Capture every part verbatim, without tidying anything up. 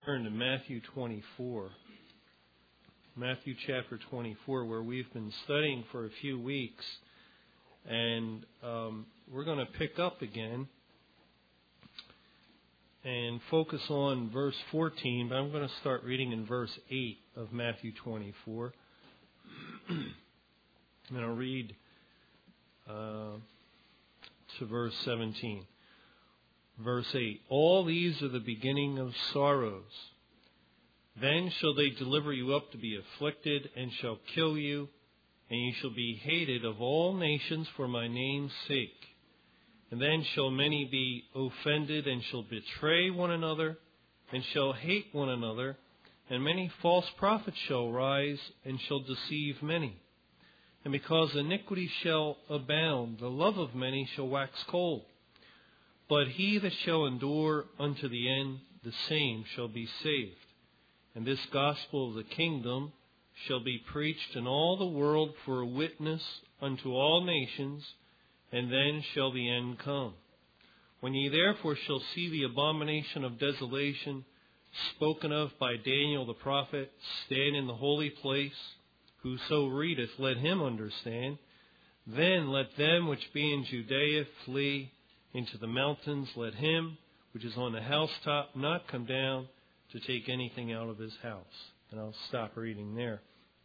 Turn to Matthew twenty-four. Matthew chapter twenty-four, where we've been studying for a few weeks. And um, we're going to pick up again and focus on verse fourteen. But I'm going to start reading in verse eight of Matthew twenty-four. And I'll read uh, to verse seventeen. Verse eight, all these are the beginning of sorrows. Then shall they deliver you up to be afflicted, and shall kill you, and you shall be hated of all nations for my name's sake. And then shall many be offended, and shall betray one another, and shall hate one another, and many false prophets shall rise, and shall deceive many. And because iniquity shall abound, the love of many shall wax cold. But he that shall endure unto the end, the same shall be saved. And this gospel of the kingdom shall be preached in all the world for a witness unto all nations, and then shall the end come. When ye therefore shall see the abomination of desolation spoken of by Daniel the prophet stand in the holy place, whoso readeth, let him understand. Then let them which be in Judea flee into the mountains. Let him which is on the housetop not come down to take anything out of his house. And I'll stop reading there.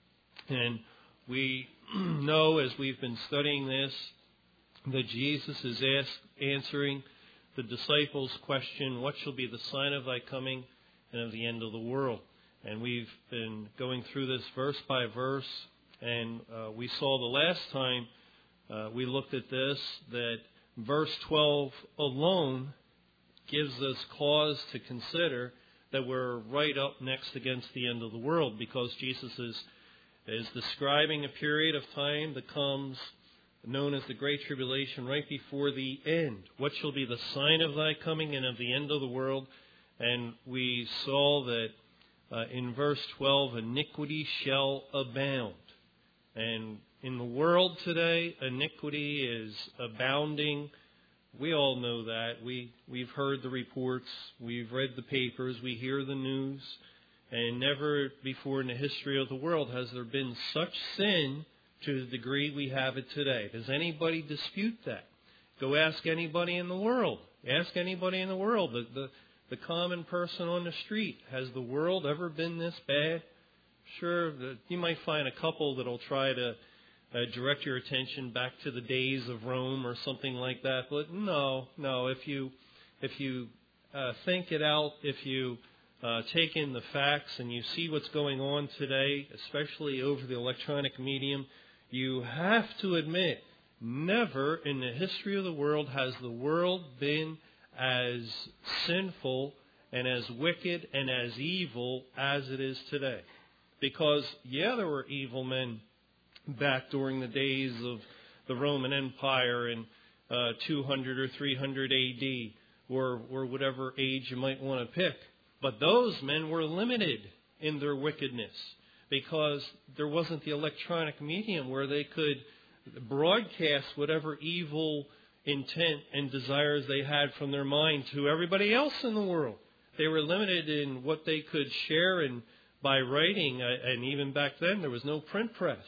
And we know, as we've been studying this, that Jesus is asked, answering the disciples' question, what shall be the sign of thy coming and of the end of the world? And we've been going through this verse by verse, and uh, we saw the last time uh, we looked at this that verse twelve alone gives us cause to consider that we're right up next against the end of the world, because Jesus is, is describing a period of time that comes known as the Great Tribulation right before the end. What shall be the sign of thy coming and of the end of the world? And we saw that uh, in verse twelve, iniquity shall abound. And in the world today, iniquity is abounding. We all know that. We, we've heard the reports. We've read the papers. We hear the news. And never before in the history of the world has there been such sin to the degree we have it today. Does anybody dispute that? Go ask anybody in the world. Ask anybody in the world. The, the, the common person on the street. Has the world ever been this bad? Sure, you might find a couple that'll try to Uh, direct your attention back to the days of Rome or something like that. But no, no. If you if you uh, think it out, if you uh, take in the facts and you see what's going on today, especially over the electronic medium, you have to admit, never in the history of the world has the world been as sinful and as wicked and as evil as it is today. Because, yeah, there were evil men back during the days of the Roman Empire in uh, two hundred or three hundred A D, or, or whatever age you might want to pick. But those men were limited in their wickedness because there wasn't the electronic medium where they could broadcast whatever evil intent and desires they had from their mind to everybody else in the world. They were limited in what they could share and by writing, uh, and even back then there was no print press.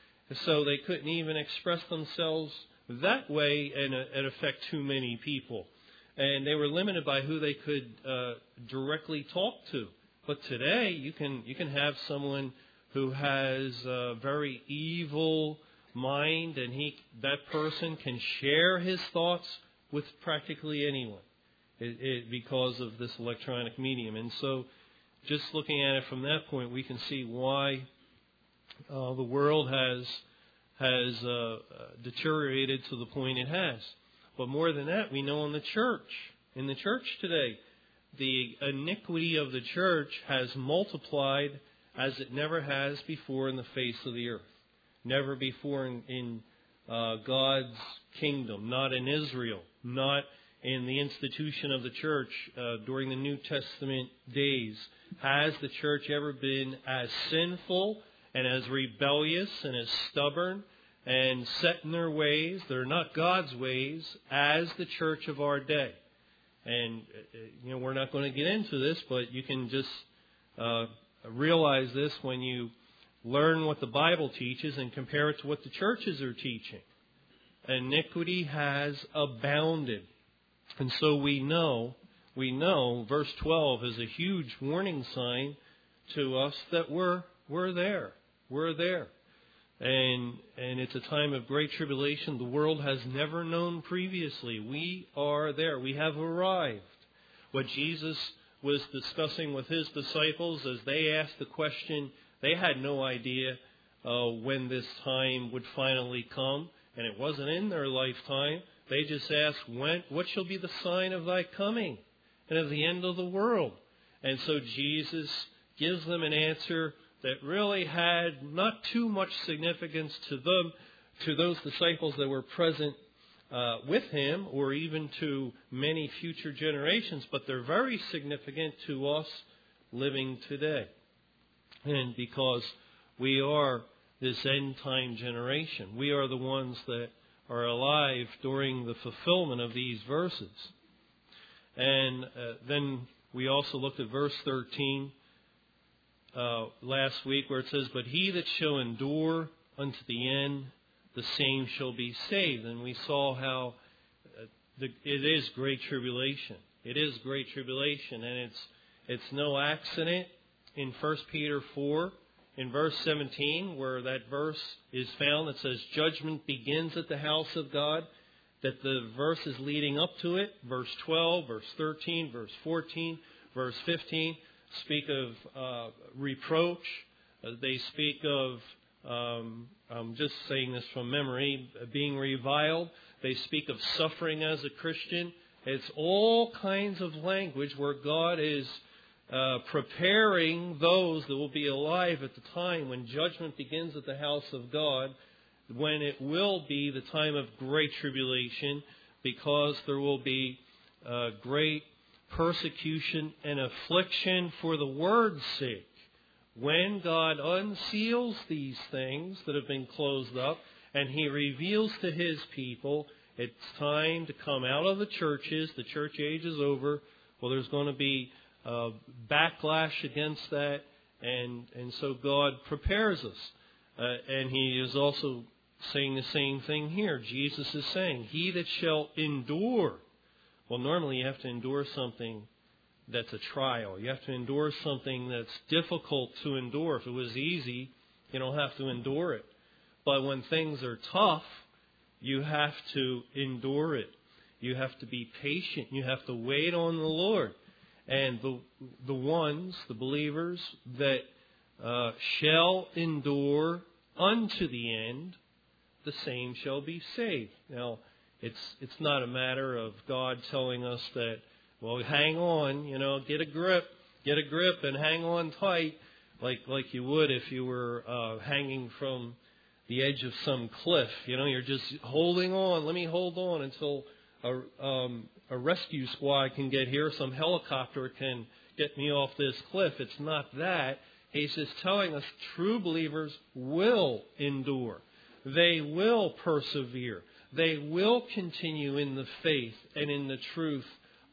So they couldn't even express themselves that way and, uh, and affect too many people. And they were limited by who they could uh, directly talk to. But today, you can you can have someone who has a very evil mind, and he that person can share his thoughts with practically anyone it, it, because of this electronic medium. And so, just looking at it from that point, we can see why Uh, the world has has uh, uh, deteriorated to the point it has. But more than that, we know in the church, in the church today, the iniquity of the church has multiplied as it never has before in the face of the earth. Never before in, in uh, God's kingdom, not in Israel, not in the institution of the church uh, during the New Testament days. Has the church ever been as sinful and as rebellious and as stubborn and set in their ways, they're not God's ways, as the church of our day? And, you know, we're not going to get into this, but you can just uh, realize this when you learn what the Bible teaches and compare it to what the churches are teaching. Iniquity has abounded. And so we know, we know, verse twelve is a huge warning sign to us that we're we're there. We're there. And and it's a time of great tribulation the world has never known previously. We are there. We have arrived. What Jesus was discussing with his disciples as they asked the question, they had no idea uh, when this time would finally come. And it wasn't in their lifetime. They just asked, when, what shall be the sign of thy coming and of the end of the world? And so Jesus gives them an answer that really had not too much significance to them, to those disciples that were present uh, with him, or even to many future generations, but they're very significant to us living today. And because we are this end-time generation, we are the ones that are alive during the fulfillment of these verses. And uh, then we also looked at verse thirteen uh, last week, where it says, "But he that shall endure unto the end, the same shall be saved." And we saw how uh, the, it is great tribulation. It is great tribulation, and it's it's no accident in First Peter four, in verse seventeen, where that verse is found that says, "Judgment begins at the house of God," that the verses leading up to it, verse twelve, verse thirteen, verse fourteen, verse fifteen, speak of uh, reproach. Uh, they speak of, um, I'm just saying this from memory, being reviled. They speak of suffering as a Christian. It's all kinds of language where God is uh, preparing those that will be alive at the time when judgment begins at the house of God, when it will be the time of great tribulation, because there will be uh, great persecution and affliction for the word's sake. When God unseals these things that have been closed up and he reveals to his people, it's time to come out of the churches. The church age is over. Well, there's going to be uh, backlash against that, and, and so God prepares us. Uh, and he is also saying the same thing here. Jesus is saying, "He that shall endure." Well, normally you have to endure something that's a trial. You have to endure something that's difficult to endure. If it was easy, you don't have to endure it. But when things are tough, you have to endure it. You have to be patient. You have to wait on the Lord. And the the ones, the believers, that uh, shall endure unto the end, the same shall be saved. Now, it's it's not a matter of God telling us that, well, hang on, you know, get a grip, get a grip and hang on tight, like like you would if you were uh, hanging from the edge of some cliff. You know, you're just holding on. Let me hold on until a, um, a rescue squad can get here, some helicopter can get me off this cliff. It's not that. He's just telling us true believers will endure. They will persevere. They will continue in the faith and in the truth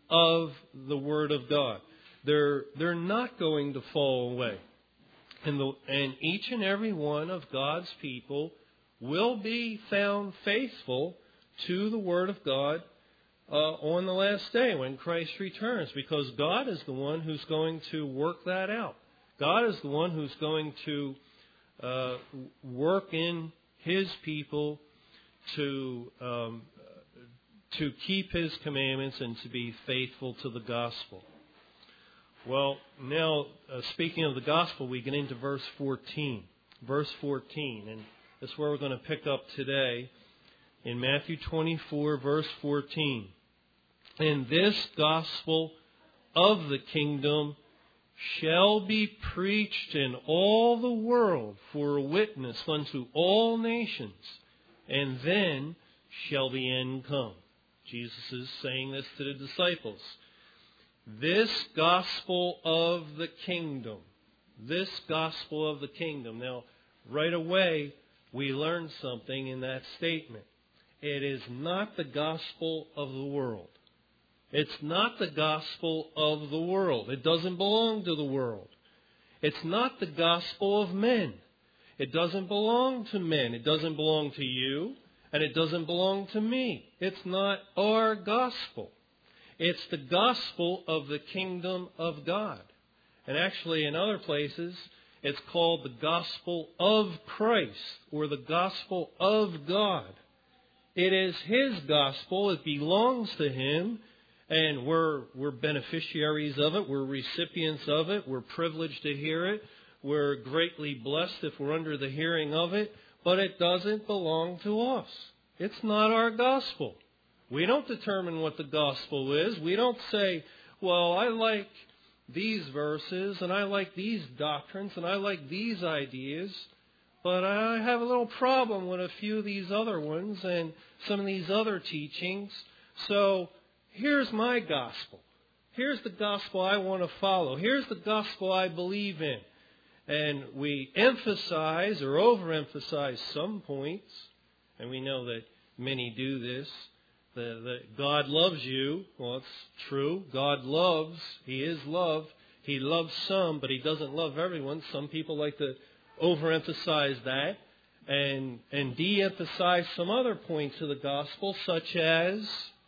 of the Word of God. They're, they're not going to fall away. And, the, and each and every one of God's people will be found faithful to the Word of God uh, on the last day when Christ returns, because God is the one who's going to work that out. God is the one who's going to uh, work in His people to um, to keep His commandments and to be faithful to the gospel. Well, now, uh, speaking of the gospel, we get into verse fourteen. Verse fourteen, and that's where we're going to pick up today in Matthew twenty-four, verse fourteen. "And this gospel of the kingdom shall be preached in all the world for a witness unto all nations, and then shall the end come." Jesus is saying this to the disciples. This gospel of the kingdom. This gospel of the kingdom. Now, right away, we learn something in that statement. It is not the gospel of the world. It's not the gospel of the world. It doesn't belong to the world. It's not the gospel of men. It doesn't belong to men. It doesn't belong to you, and it doesn't belong to me. It's not our gospel. It's the gospel of the kingdom of God. And actually, in other places, it's called the gospel of Christ, or the gospel of God. It is His gospel. It belongs to Him, and we're, we're beneficiaries of it. We're recipients of it. We're privileged to hear it. We're greatly blessed if we're under the hearing of it, but it doesn't belong to us. It's not our gospel. We don't determine what the gospel is. We don't say, well, I like these verses, and I like these doctrines, and I like these ideas, but I have a little problem with a few of these other ones and some of these other teachings. So here's my gospel. Here's the gospel I want to follow. Here's the gospel I believe in. And we emphasize or overemphasize some points, and we know that many do this, that, that God loves you. Well, it's true. God loves. He is love. He loves some, but He doesn't love everyone. Some people like to overemphasize that and, and de-emphasize some other points of the gospel, such as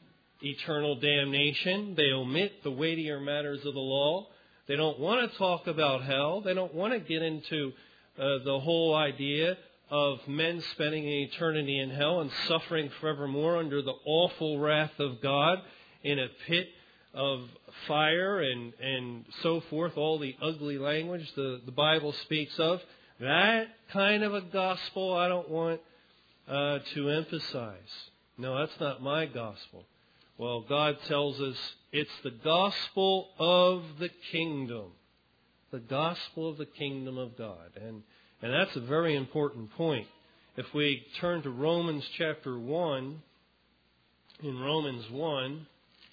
eternal damnation. They omit the weightier matters of the law. They don't want to talk about hell. They don't want to get into uh, the whole idea of men spending an eternity in hell and suffering forevermore under the awful wrath of God in a pit of fire and, and so forth, all the ugly language the, the Bible speaks of. That kind of a gospel I don't want uh, to emphasize. No, that's not my gospel. Well, God tells us it's the gospel of the kingdom. The gospel of the kingdom of God. And, and that's a very important point. If we turn to Romans chapter one, in Romans one,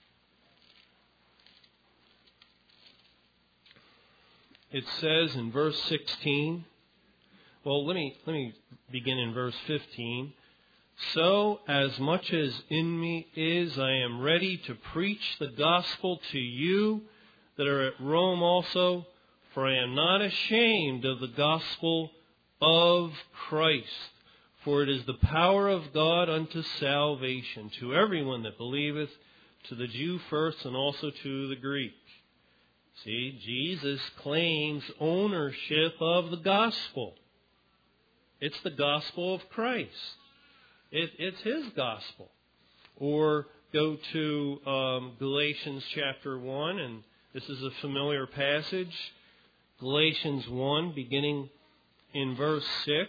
it says in verse sixteen, well, let me, let me begin in verse fifteen. So, as much as in me is, I am ready to preach the gospel to you that are at Rome also, for I am not ashamed of the gospel of Christ, for it is the power of God unto salvation, to everyone that believeth, to the Jew first and also to the Greek. See, Jesus claims ownership of the gospel. It's the gospel of Christ. It, it's His gospel. Or go to um, Galatians chapter one, and this is a familiar passage. Galatians one, beginning in verse six.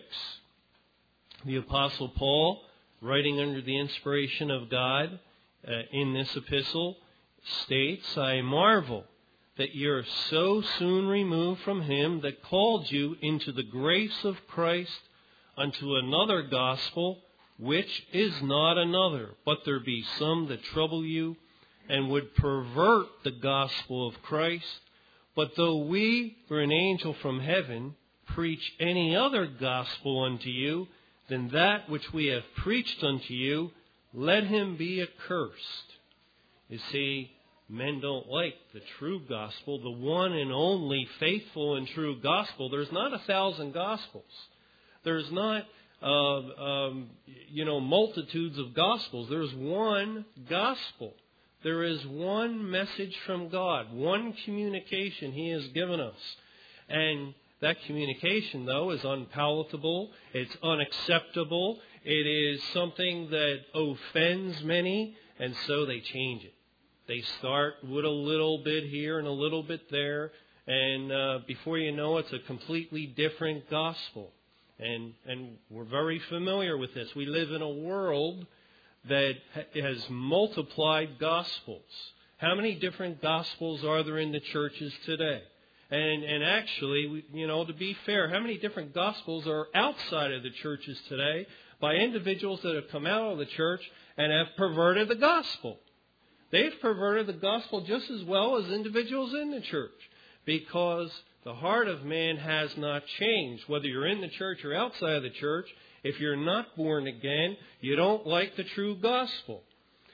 The Apostle Paul, writing under the inspiration of God uh, in this epistle, states, I marvel that you are so soon removed from Him that called you into the grace of Christ unto another gospel, which is not another, but there be some that trouble you, and would pervert the gospel of Christ. But though we, or an angel from heaven, preach any other gospel unto you than that which we have preached unto you, let him be accursed. You see, men don't like the true gospel, the one and only faithful and true gospel. There's not a thousand gospels. There's not Uh, um, you know, multitudes of gospels. There's one gospel. There is one message from God, one communication He has given us. And that communication, though, is unpalatable. It's unacceptable. It is something that offends many, and so they change it. They start with a little bit here and a little bit there, and uh, before you know it, it's a completely different gospel. And, and we're very familiar with this. We live in a world that has multiplied gospels. How many different gospels are there in the churches today? And, and actually, you know, to be fair, how many different gospels are outside of the churches today by individuals that have come out of the church and have perverted the gospel? They've perverted the gospel just as well as individuals in the church, because the heart of man has not changed. Whether you're in the church or outside of the church, if you're not born again, you don't like the true gospel.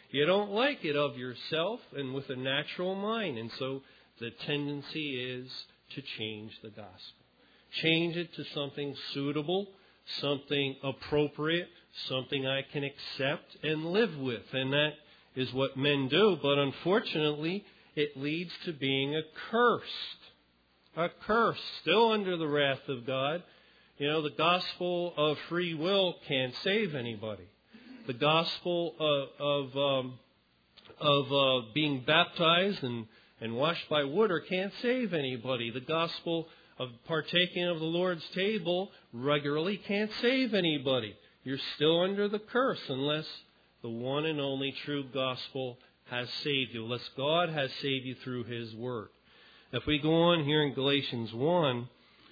you don't like it of yourself and with a natural mind. And so the tendency is to change the gospel. Change it to something suitable, something appropriate, something I can accept and live with. And that is what men do. But unfortunately, it leads to being accursed. Accursed, still under the wrath of God. You know, the gospel of free will can't save anybody. The gospel of, of, um, of uh, being baptized and, and washed by water can't save anybody. The gospel of partaking of the Lord's table regularly can't save anybody. You're still under the curse unless the one and only true gospel has saved you, unless God has saved you through His Word. If we go on here in Galatians one,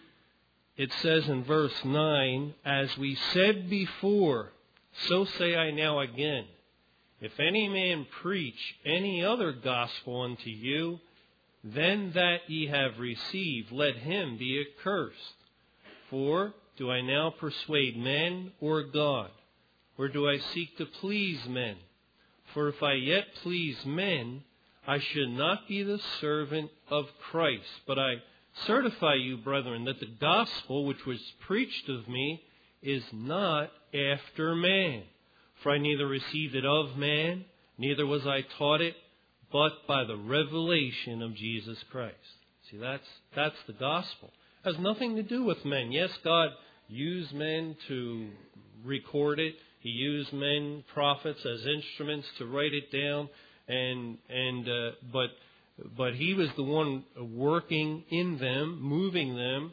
it says in verse nine, "As we said before, so say I now again, if any man preach any other gospel unto you, then that ye have received, let him be accursed. For do I now persuade men or God? Or do I seek to please men? For if I yet please men, I should not be the servant of Christ. But I certify you, brethren, that the gospel which was preached of me is not after man. For I neither received it of man, neither was I taught it, but by the revelation of Jesus Christ." See, that's that's the gospel. It has nothing to do with men. Yes, God used men to record it. He used men, prophets, as instruments to write it down. And and uh, but but He was the one working in them, moving them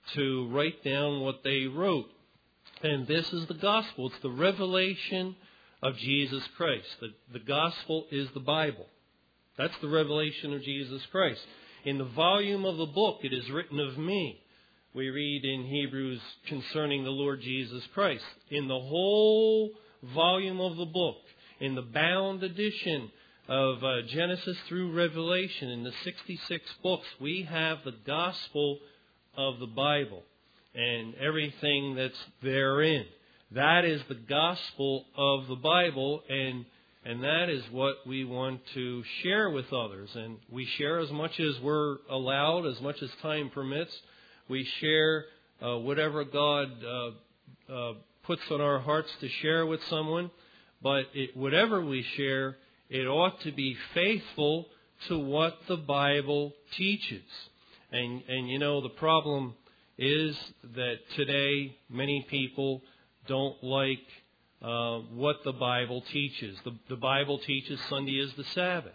to write down what they wrote. And this is the gospel. It's the revelation of Jesus Christ. The, the gospel is the Bible. That's the revelation of Jesus Christ. In the volume of the book, it is written of me. We read in Hebrews concerning the Lord Jesus Christ. In the whole volume of the book, in the bound edition of uh, Genesis through Revelation, in the sixty-six books, we have the gospel of the Bible and everything that's therein. That is the gospel of the Bible, and and that is what we want to share with others. And we share as much as we're allowed, as much as time permits. We share uh, whatever God uh, uh, puts on our hearts to share with someone. But it, whatever we share, it ought to be faithful to what the Bible teaches. And, and you know, the problem is that today many people don't like uh, what the Bible teaches. The, the Bible teaches Sunday is the Sabbath.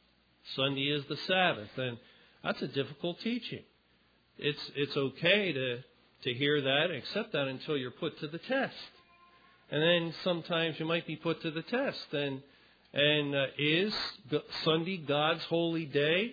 Sunday is the Sabbath. And that's a difficult teaching. It's it's okay to, to hear that and accept that until you're put to the test. And then sometimes you might be put to the test. And, and uh, is Sunday God's holy day?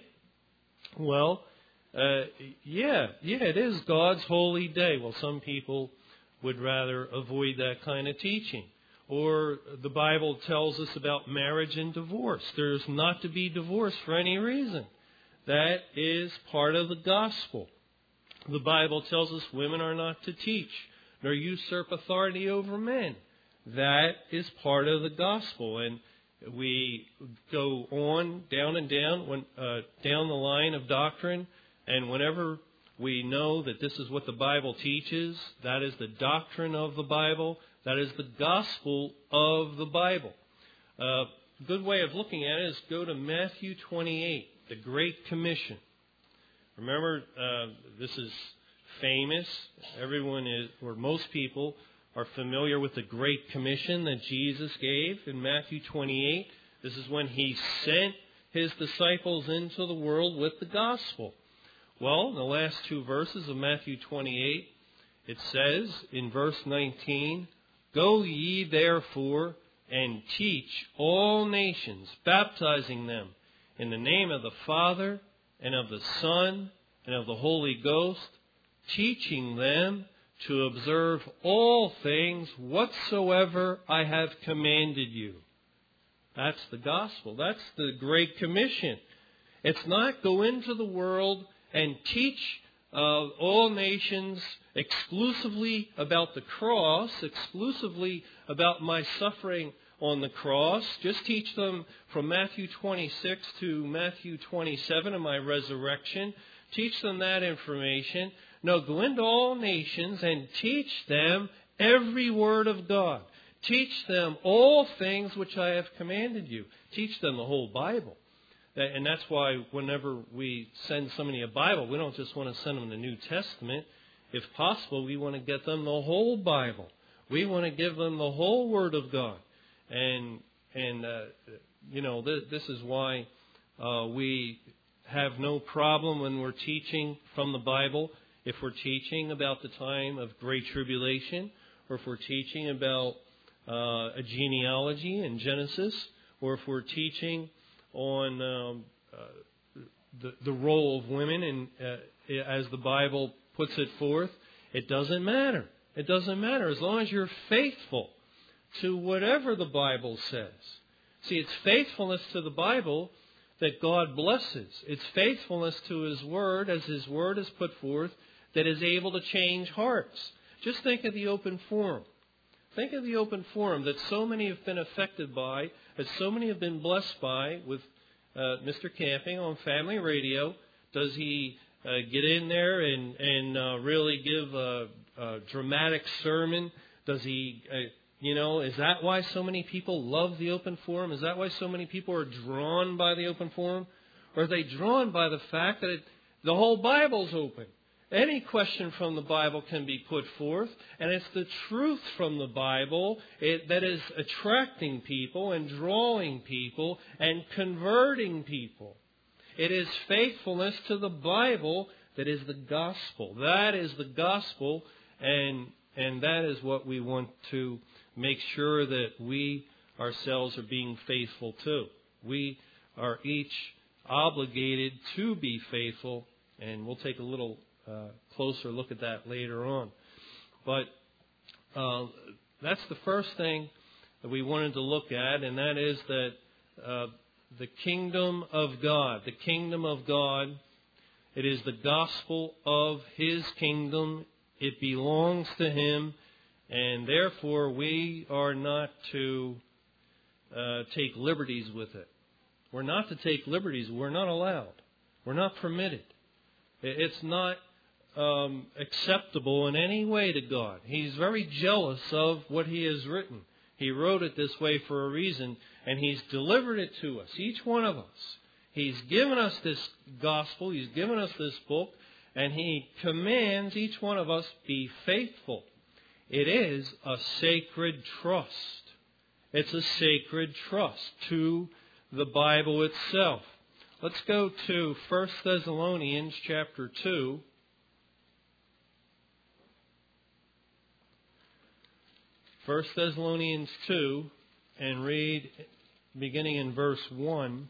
Well, uh, yeah, yeah, it is God's holy day. Well, some people would rather avoid that kind of teaching. Or the Bible tells us about marriage and divorce. There's not to be divorced for any reason. That is part of the gospel. The Bible tells us women are not to teach nor usurp authority over men. That is part of the gospel. And we go on down and down, when, uh, down the line of doctrine. And whenever we know that this is what the Bible teaches, that is the doctrine of the Bible, that is the gospel of the Bible. A uh, good way of looking at it is go to Matthew twenty-eight, the Great Commission. Remember, uh, this is famous. Everyone is, or most people, are familiar with the Great Commission that Jesus gave in Matthew twenty-eight. This is when He sent His disciples into the world with the gospel. Well, in the last two verses of Matthew twenty-eight, it says in verse nineteen, "Go ye therefore and teach all nations, baptizing them in the name of the Father and of the Son and of the Holy Ghost, teaching them to observe all things whatsoever I have commanded you." That's the gospel. That's the Great Commission. It's not go into the world and teach uh, all nations exclusively about the cross, exclusively about my suffering on the cross. Just teach them from Matthew twenty-six to Matthew twenty-seven of my resurrection. Teach them that information. No, go into all nations and teach them every word of God. Teach them all things which I have commanded you. Teach them the whole Bible. And that's why whenever we send somebody a Bible, we don't just want to send them the New Testament. If possible, we want to get them the whole Bible. We want to give them the whole Word of God. And, and uh, you know, th- this is why uh, we have no problem when we're teaching from the Bible. If we're teaching about the time of Great Tribulation, or if we're teaching about uh, a genealogy in Genesis, or if we're teaching on um, uh, the, the role of women in, uh, as the Bible puts it forth, it doesn't matter. It doesn't matter as long as you're faithful to whatever the Bible says. See, it's faithfulness to the Bible that God blesses. It's faithfulness to His Word as His Word is put forth that is able to change hearts. Just think of the open forum. Think of the open forum that so many have been affected by, that so many have been blessed by with uh, Mister Camping on Family Radio. Does he uh, get in there and, and uh, really give a, a dramatic sermon? Does he, uh, you know, is that why so many people love the open forum? Is that why so many people are drawn by the open forum? Or are they drawn by the fact that it, the whole Bible's open? Any question from the Bible can be put forth, and it's the truth from the Bible it, that is attracting people and drawing people and converting people. It is faithfulness to the Bible that is the gospel. That is the gospel, and and that is what we want to make sure that we ourselves are being faithful to. We are each obligated to be faithful, and we'll take a little Uh, closer look at that later on. But uh, that's the first thing that we wanted to look at, and that is that uh, the kingdom of God, the kingdom of God, it is the gospel of His kingdom. It belongs to Him, and therefore we are not to uh, take liberties with it. We're not to take liberties. We're not allowed. We're not permitted. It's not Um, acceptable in any way to God. He's very jealous of what He has written. He wrote it this way for a reason, and He's delivered it to us, each one of us. He's given us this gospel, He's given us this book, and He commands each one of us be faithful. It is a sacred trust. It's a sacred trust to the Bible itself. Let's go to First Thessalonians chapter two. First Thessalonians two, and read beginning in verse one.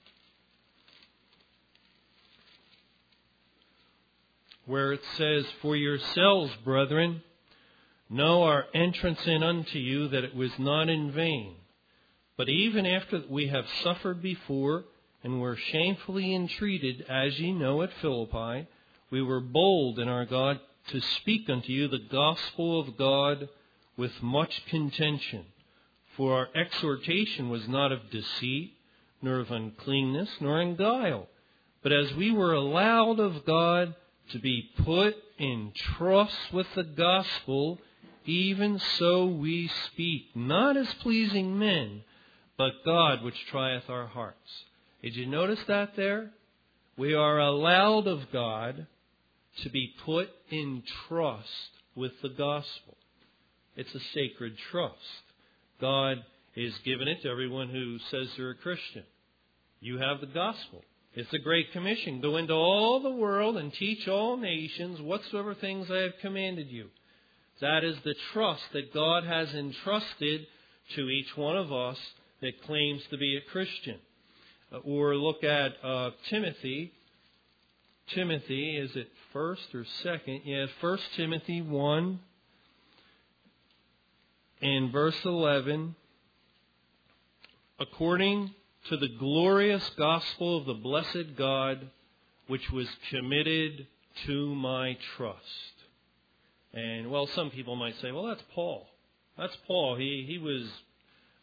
Where it says, "For yourselves, brethren, know our entrance in unto you, that it was not in vain. But even after we have suffered before, and were shamefully entreated, as ye know at Philippi, we were bold in our God to speak unto you the gospel of God with much contention. For our exhortation was not of deceit, nor of uncleanness, nor in guile. But as we were allowed of God to be put in trust with the gospel, even so we speak, not as pleasing men, but God which trieth our hearts." Did you notice that there? We are allowed of God to be put in trust with the gospel. It's a sacred trust. God is giving it to everyone who says they're a Christian. You have the gospel. It's the Great Commission. Go into all the world and teach all nations whatsoever things I have commanded you. That is the trust that God has entrusted to each one of us that claims to be a Christian. Or look at uh, Timothy. Timothy, is it first or second? Yeah, First Timothy one. In verse eleven, "According to the glorious gospel of the blessed God, which was committed to my trust." And, well, some people might say, well, that's Paul. That's Paul. He he was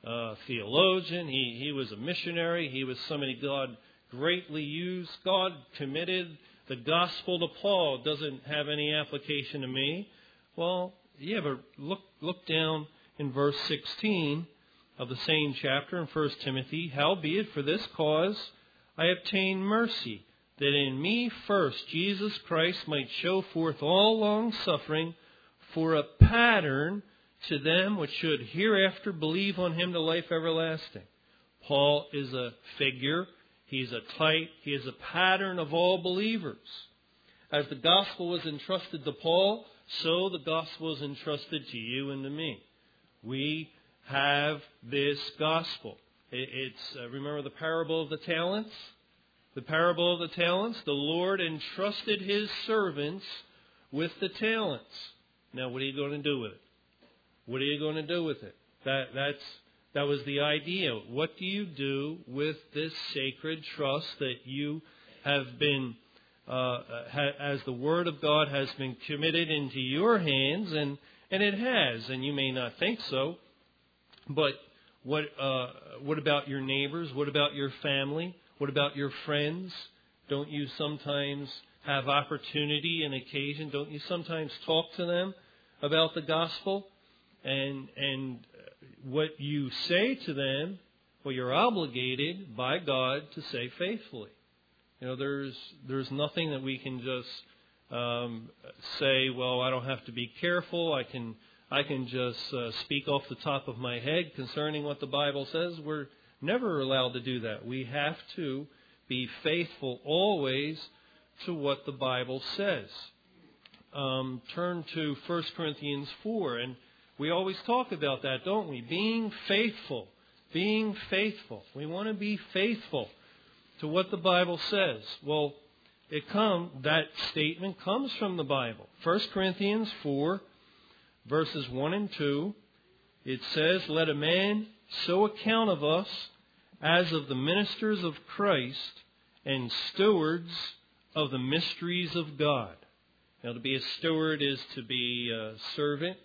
uh, theologian. He, he was a missionary. He was somebody God greatly used. God committed the gospel to Paul. It doesn't have any application to me. Well, yeah, but look, look down in verse sixteen of the same chapter in First Timothy. Howbeit for this cause I obtain mercy, that in me first Jesus Christ might show forth all long suffering for a pattern to them which should hereafter believe on him to life everlasting. Paul is a figure. He's a type. He is a pattern of all believers. As the gospel was entrusted to Paul, so the gospel is entrusted to you and to me. We have this gospel. It's uh, remember the parable of the talents? The parable of the talents. The Lord entrusted His servants with the talents. Now, what are you going to do with it? What are you going to do with it? That that's that was the idea. What do you do with this sacred trust that you have been, uh, ha, as the Word of God has been committed into your hands, and and it has, and you may not think so. But what uh, what about your neighbors? What about your family? What about your friends? Don't you sometimes have opportunity and occasion? Don't you sometimes talk to them about the gospel? And and what you say to them, well, you're obligated by God to say faithfully. You know, there's there's nothing that we can just um, say, well, I don't have to be careful. I can I can just uh, speak off the top of my head concerning what the Bible says. We're never allowed to do that. We have to be faithful always to what the Bible says. Um, turn to First Corinthians four, and we always talk about that, don't we? Being faithful. Being faithful. We want to be faithful to what the Bible says. Well, it come that statement comes from the Bible. First Corinthians four, verses one and two, it says, "Let a man so account of us as of the ministers of Christ and stewards of the mysteries of God." Now, to be a steward is to be a servant.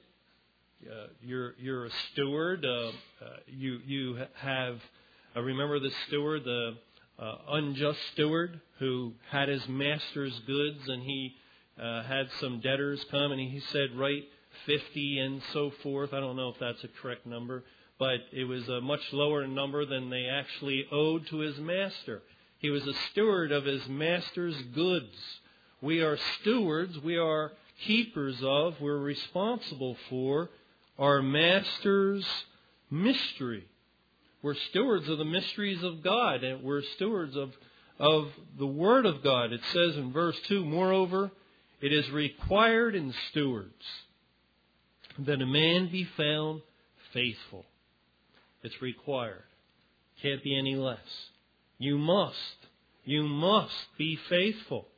Uh, you're you're a steward. Uh, uh, you you have uh, remember the steward, the uh, unjust steward who had his master's goods, and he uh, had some debtors come, and he said, "Write fifty and so forth." I don't know if that's a correct number, but it was a much lower number than they actually owed to his master. He was a steward of his master's goods. We are stewards. We are keepers of. We're responsible for our master's mystery. We're stewards of the mysteries of God, and we're stewards of, of the Word of God. It says in verse two, "Moreover, it is required in stewards that a man be found faithful." It's required. Can't be any less. You must. You must be faithful.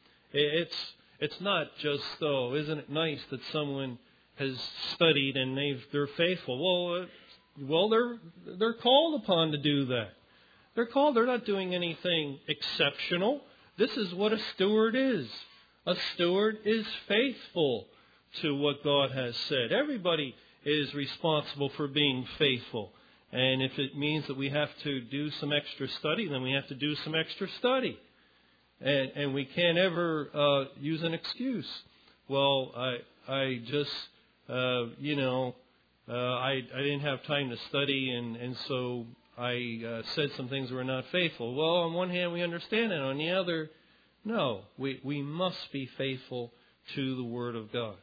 It's it's not just, oh, isn't it nice that someone has studied and they've, they're faithful? Well, uh, well, they're they're called upon to do that. They're called. They're not doing anything exceptional. This is what a steward is. A steward is faithful to what God has said. Everybody is responsible for being faithful. And if it means that we have to do some extra study, then we have to do some extra study. And, and we can't ever uh, use an excuse. Well, I I just, uh, you know, uh, I I didn't have time to study, and, and so I uh, said some things that were not faithful. Well, on one hand, we understand it. On the other, no. We, we must be faithful to the Word of God.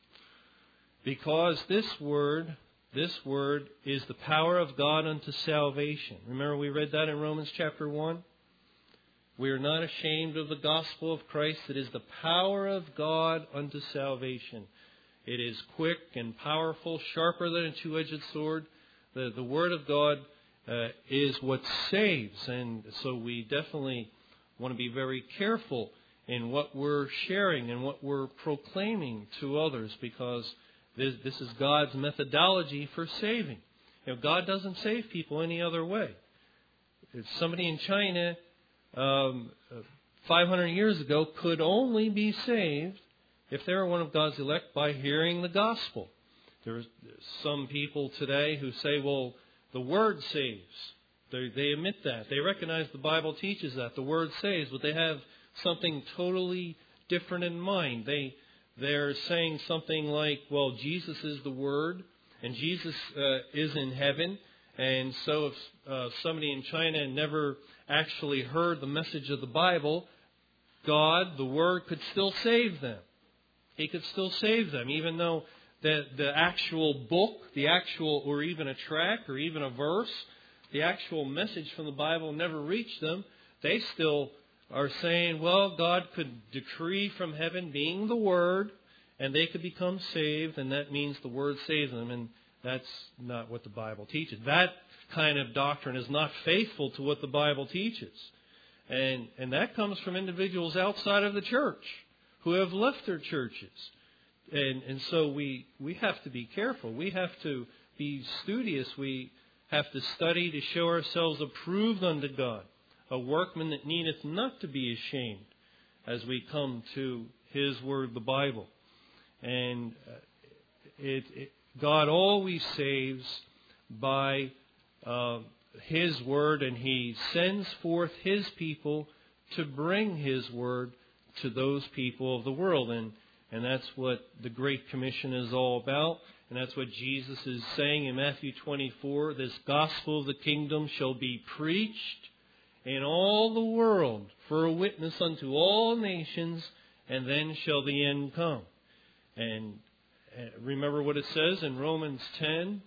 Because this Word... This word is the power of God unto salvation. Remember we read that in Romans chapter one? We are not ashamed of the gospel of Christ. It is the power of God unto salvation. It is quick and powerful, sharper than a two-edged sword. The, the word of God uh, is what saves. And so we definitely want to be very careful in what we're sharing and what we're proclaiming to others, because This, this is God's methodology for saving. You know, God doesn't save people any other way. If somebody in China um, five hundred years ago could only be saved if they were one of God's elect by hearing the gospel. There's some people today who say, well, the Word saves. They, they admit that. They recognize the Bible teaches that. The Word saves, but they have something totally different in mind. They, they're saying something like, well, Jesus is the Word, and Jesus uh, is in heaven. And so if uh, somebody in China never actually heard the message of the Bible, God, the Word, could still save them. He could still save them, even though the, the actual book, the actual, or even a tract, or even a verse, the actual message from the Bible never reached them. They still are saying, well, God could decree from heaven, being the Word, and they could become saved, and that means the Word saves them. And that's not what the Bible teaches. That kind of doctrine is not faithful to what the Bible teaches. And, and that comes from individuals outside of the church who have left their churches. And, and so we, we have to be careful. We have to be studious. We have to study to show ourselves approved unto God, a workman that needeth not to be ashamed, as we come to His Word, the Bible. And it, it, God always saves by uh, His Word, and He sends forth His people to bring His Word to those people of the world. And, and that's what the Great Commission is all about. And that's what Jesus is saying in Matthew twenty-four. This gospel of the kingdom shall be preached in all the world for a witness unto all nations, and then shall the end come. And remember what it says in Romans ten.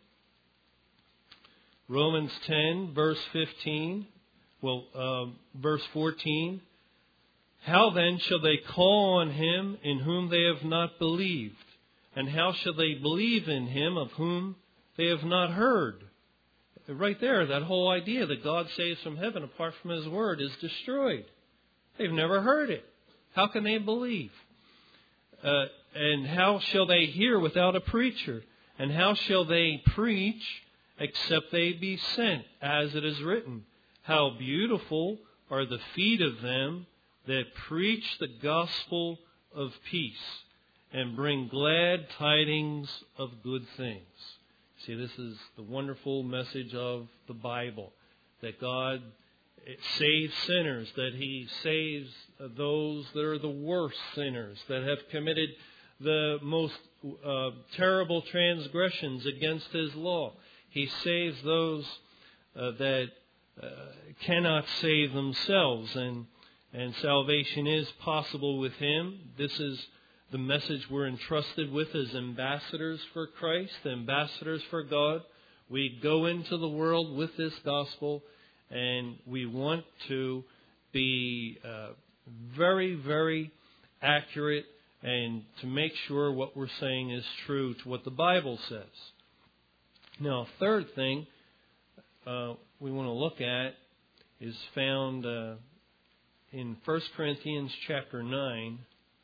Romans ten, verse fifteen. Well, um, verse fourteen. How then shall they call on Him in whom they have not believed? And how shall they believe in Him of whom they have not heard? Right there, that whole idea that God saves from heaven apart from His Word is destroyed. They've never heard it. How can they believe? Uh, and how shall they hear without a preacher? And how shall they preach except they be sent? As it is written, how beautiful are the feet of them that preach the gospel of peace and bring glad tidings of good things. See, this is the wonderful message of the Bible, that God saves sinners, that He saves those that are the worst sinners, that have committed the most uh, terrible transgressions against His law. He saves those uh, that uh, cannot save themselves, and, and salvation is possible with Him. This is the message we're entrusted with as ambassadors for Christ, ambassadors for God. We go into the world with this gospel, and we want to be uh, very, very accurate and to make sure what we're saying is true to what the Bible says. Now, a third thing uh, we want to look at is found uh, in First Corinthians chapter nine.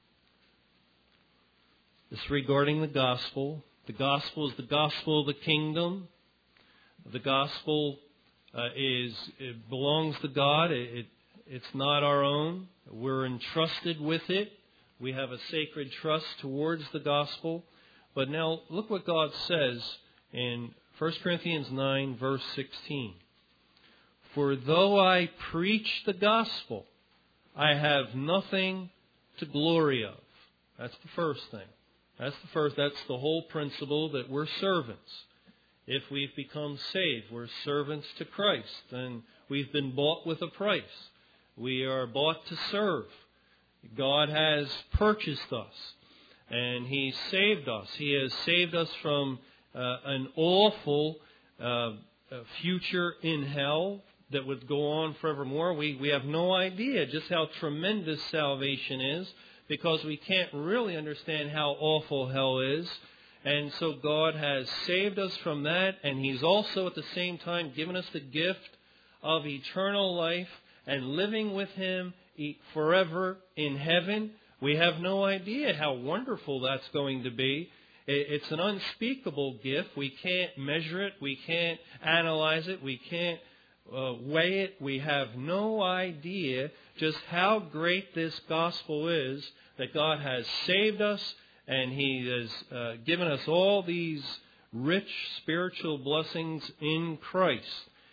It's regarding the gospel. The gospel is the gospel of the kingdom. The gospel uh, is it belongs to God. It, it it's not our own. We're entrusted with it. We have a sacred trust towards the gospel. But now look what God says in First Corinthians nine, verse sixteen. For though I preach the gospel, I have nothing to glory of. That's the first thing. That's the first, that's the whole principle, that we're servants. If we've become saved, we're servants to Christ, and we've been bought with a price. We are bought to serve. God has purchased us, and He saved us. He has saved us from uh, an awful uh, future in hell that would go on forevermore. We, we have no idea just how tremendous salvation is, because we can't really understand how awful hell is. And so God has saved us from that, and He's also at the same time given us the gift of eternal life and living with Him forever in heaven. We have no idea how wonderful that's going to be. It's an unspeakable gift. We can't measure it. We can't analyze it. We can't uh, weigh it. We have no idea just how great this gospel is, that God has saved us, and He has uh, given us all these rich spiritual blessings in Christ.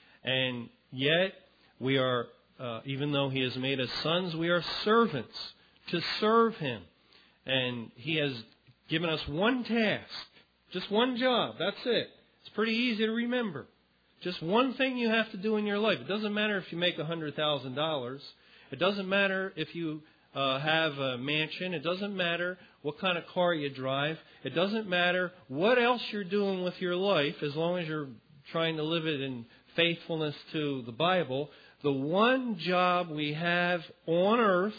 And yet, we are, uh, even though He has made us sons, we are servants to serve Him. And He has given us one task, just one job. That's it. It's pretty easy to remember. Just one thing you have to do in your life. It doesn't matter if you make one hundred thousand dollars. It doesn't matter if you uh, have a mansion. It doesn't matter what kind of car you drive. It doesn't matter what else you're doing with your life, as long as you're trying to live it in faithfulness to the Bible. The one job we have on earth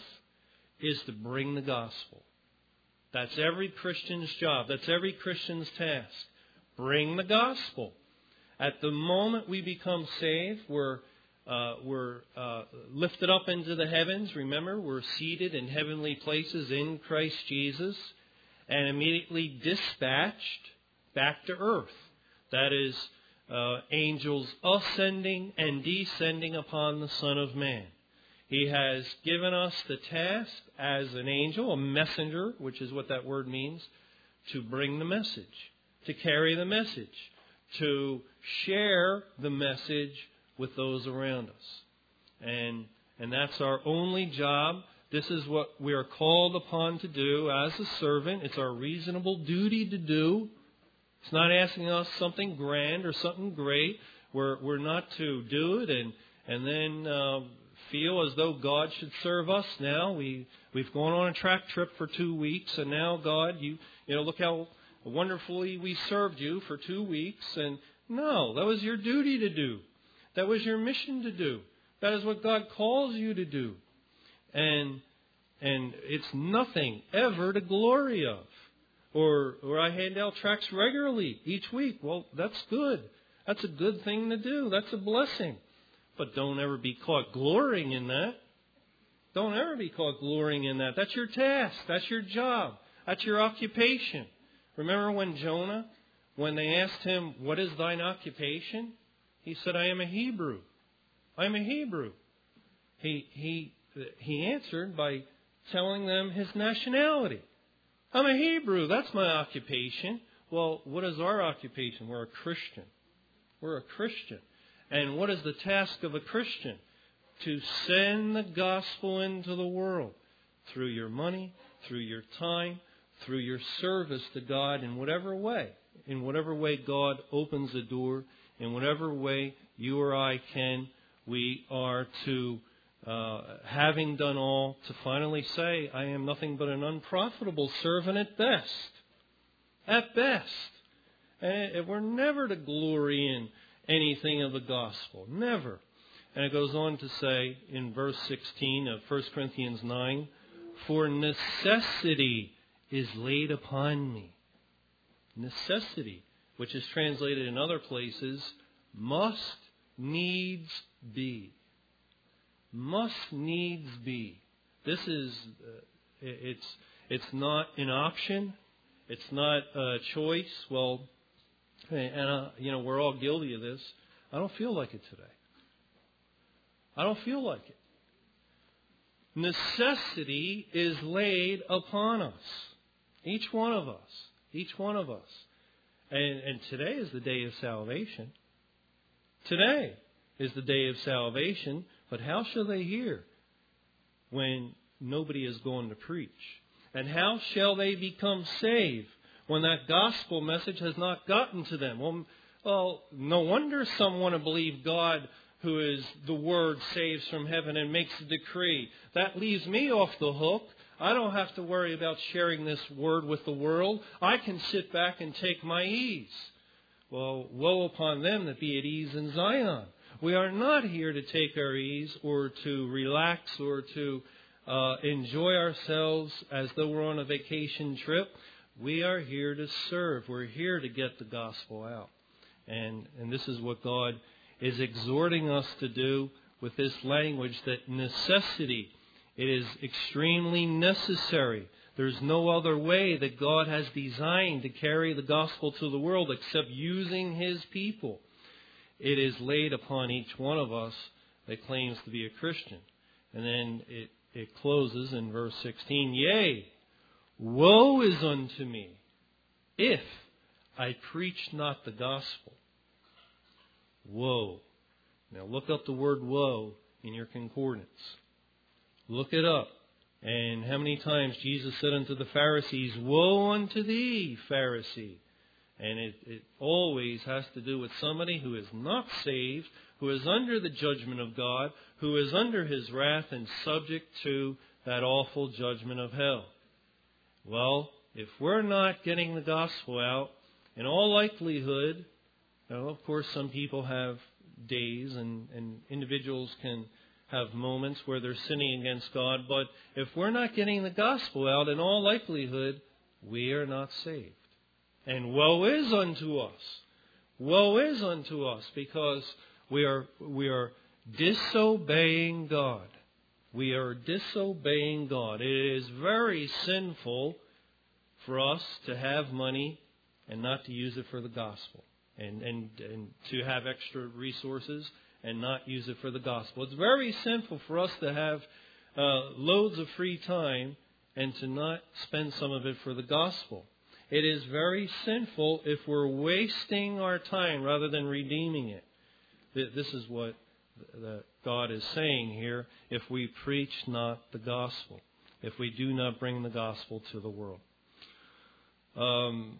is to bring the gospel. That's every Christian's job. That's every Christian's task. Bring the gospel. At the moment we become saved, we're uh, we're uh, lifted up into the heavens. Remember, we're seated in heavenly places in Christ Jesus, and immediately dispatched back to earth. That is, uh, angels ascending and descending upon the Son of Man. He has given us the task as an angel, a messenger, which is what that word means, to bring the message, to carry the message, to share the message with those around us. And and that's our only job. This is what we are called upon to do as a servant. It's our reasonable duty to do. It's not asking us something grand or something great. We're we're not to do it and and then uh, feel as though God should serve us now. We we've gone on a track trip for two weeks, and now God, you you know, look how wonderfully we served you for two weeks. And no, that was your duty to do. That was your mission to do. That is what God calls you to do. And and it's nothing ever to glory of. Or or I hand out tracts regularly each week. Well, that's good. That's a good thing to do. That's a blessing. But don't ever be caught glorying in that. Don't ever be caught glorying in that. That's your task. That's your job. That's your occupation. Remember when Jonah, when they asked him, "What is thine occupation?" He said, "I am a Hebrew. I am a Hebrew." He he he answered by telling them his nationality. I'm a Hebrew. That's my occupation. Well, what is our occupation? We're a Christian. We're a Christian. And what is the task of a Christian? To send the gospel into the world through your money, through your time, through your service to God in whatever way. In whatever way God opens the door, in whatever way you or I can, we are to, uh, having done all, to finally say, I am nothing but an unprofitable servant at best. At best. And we're never to glory in anything of the gospel. Never. And it goes on to say in verse sixteen of First Corinthians nine, for necessity is laid upon me. Necessity, which is translated in other places, must needs be. Must needs be. This is, uh, it's it's not an option. It's not a choice. Well, and uh, you know, we're all guilty of this. I don't feel like it today. I don't feel like it. Necessity is laid upon us. Each one of us. Each one of us. And, and today is the day of salvation. Today is the day of salvation. But how shall they hear when nobody is going to preach? And how shall they become saved when that gospel message has not gotten to them? Well, well, no wonder some want to believe God, who is the Word, saves from heaven and makes a decree. That leaves me off the hook. I don't have to worry about sharing this Word with the world. I can sit back and take my ease. Well, woe upon them that be at ease in Zion. We are not here to take our ease or to relax or to uh, enjoy ourselves as though we're on a vacation trip. We are here to serve. We're here to get the gospel out. And, and this is what God is exhorting us to do with this language, that necessity, it is extremely necessary. There's no other way that God has designed to carry the gospel to the world except using His people. It is laid upon each one of us that claims to be a Christian. And then it, it closes in verse sixteen, yea, woe is unto me if I preach not the gospel. Woe. Now look up the word woe in your concordance. Look it up. And how many times Jesus said unto the Pharisees, woe unto thee, Pharisee. And it, it always has to do with somebody who is not saved, who is under the judgment of God, who is under His wrath and subject to that awful judgment of hell. Well, if we're not getting the gospel out, in all likelihood, now of course some people have days and, and individuals can have moments where they're sinning against God, but if we're not getting the gospel out, in all likelihood, we are not saved. And woe is unto us. Woe is unto us because we are we are disobeying God. We are disobeying God. It is very sinful for us to have money and not to use it for the gospel. And, and, and to have extra resources and not use it for the gospel. It's very sinful for us to have uh, loads of free time and to not spend some of it for the gospel. It is very sinful if we're wasting our time rather than redeeming it. This is what the God is saying here. If we preach not the gospel, if we do not bring the gospel to the world. Um,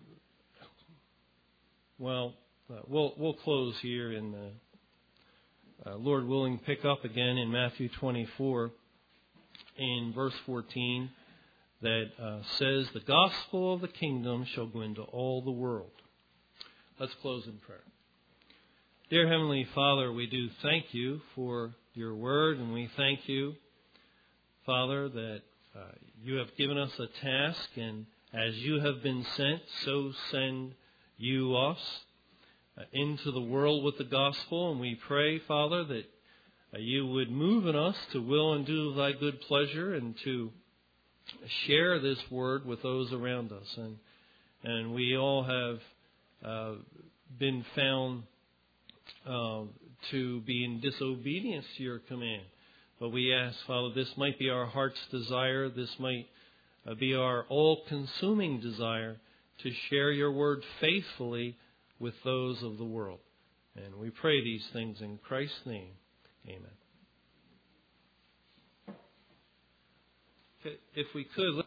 well, uh, we'll we'll close here and uh, uh, Lord willing, pick up again in Matthew twenty-four in verse fourteen that uh, says, "The gospel of the kingdom shall go into all the world." Let's close in prayer. Dear Heavenly Father, we do thank you for your word, and we thank you, Father, that uh, you have given us a task, and as you have been sent, so send you us uh, into the world with the gospel. And we pray, Father, that uh, you would move in us to will and do thy good pleasure and to share this word with those around us. And and we all have uh, been found uh, to be in disobedience to your command. But we ask, Father, this might be our heart's desire. This might uh, be our all-consuming desire to share your word faithfully with those of the world. And we pray these things in Christ's name. Amen. If we could...